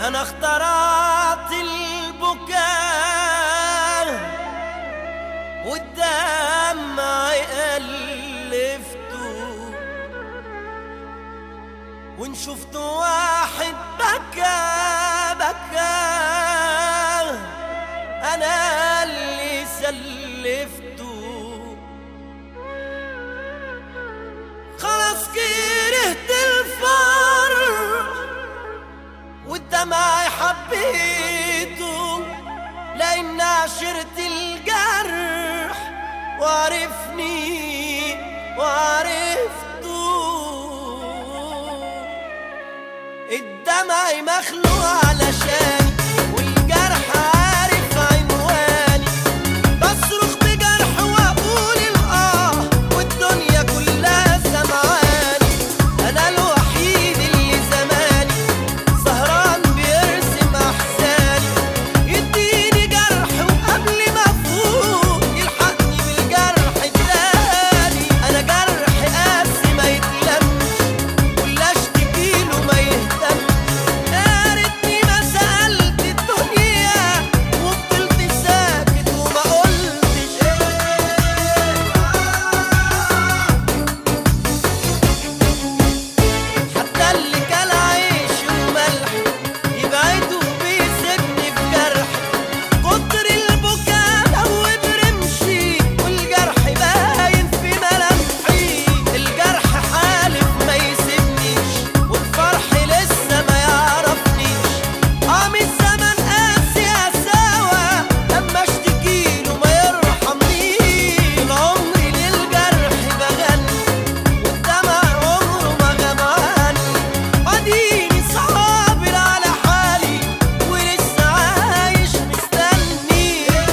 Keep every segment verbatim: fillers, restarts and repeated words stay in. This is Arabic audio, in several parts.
أنا اخترعت البكاء والدمع ألفته، وإن شفت واحد بكى بكى أنا اللي سلفته. خلاص كرهت الفرح والدمع حبيته، لأن عشرت الجرح وعرفني وعرفته. الدمع مخلوق علشاني والجرح عارف عنواني، بصرخ بجرح واقول الآه والدنيا كلها سمعاني. أنا الوحيد اللي زماني سهران بيرسم أحزاني، يديني جرح وقبل ما أفوق يلحقني بالجرح التاني. أنا جرح قاسي ما يتلمش ولا أشتكيله ما يهتمش، يا ريتني ما سألت الدنيا وفضلت ساكت وما قلتش. حتى اللي كان عيش وملح يبعده وبيسيبني في جرح، كتر البكاء دوب رمشي والجرح باين في ملامحي. الجرح حالف ما يسيبنيش والفرح لسه ما يعرفنيش. قام الزمن قاسي قساوة لما اشتكيله ما يرحمنيش. عمري للجرح بغني والدمع عمره ما غمعني، اديني صابر على حالي ولسه عايش مستني.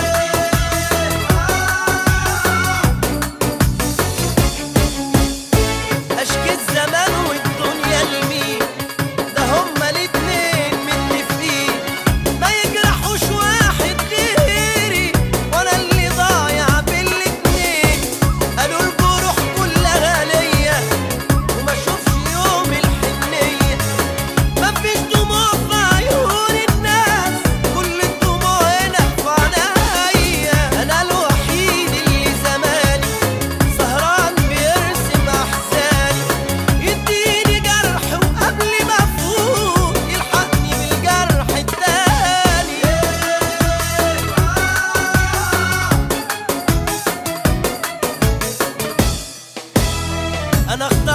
اشكي الزمان والدنيا لمين؟ ده هما الاتنين متفقين ما يجرحوش واحد غيري، وانا اللي ضايع بالاتنين. قالوا الجروح كلها ليا وما اشوفش يوم الحنية، مفيش دموع في عيون الناس كل الدموع هنا في عينيا. انا الوحيد اللي زماني سهران بيرسم احزاني، يديني جرح وقبل ما افوق يلحقني بالجرح التاني. انا اخترت